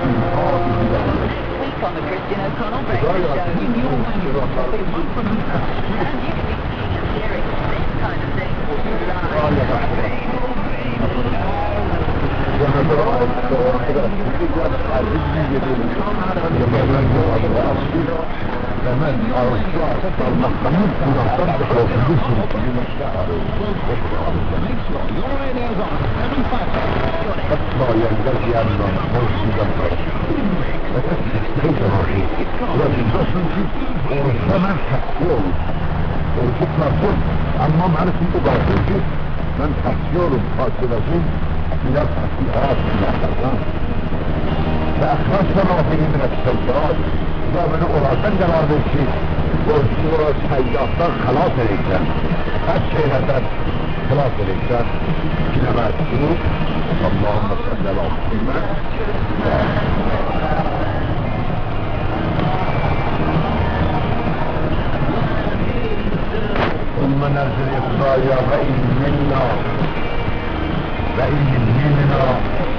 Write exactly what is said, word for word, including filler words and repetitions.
week on the Christian O'Connell Breakfast Show. In your menu, a month from now. And you can be seeing and hearing this kind of thing كمان أرشاد المقامات تنطبق لو في جسم أطلع ينجزي أن نرسي دمر ليس رشيد لكن بسنتي ورسمان حكيول ورسكنا صد أما معرف مباشر من حكيول بخاصلتين إلى الحكيات من الحكام فأخرجنا فيه من السلطات إذا من أرادن هذا الشيء والصورة سيئة خلاص الإنسان الشيء خلاص الإنسان كما تقول اللهم صل على محمد ثم نزل إفضاء يا غير منا غير منا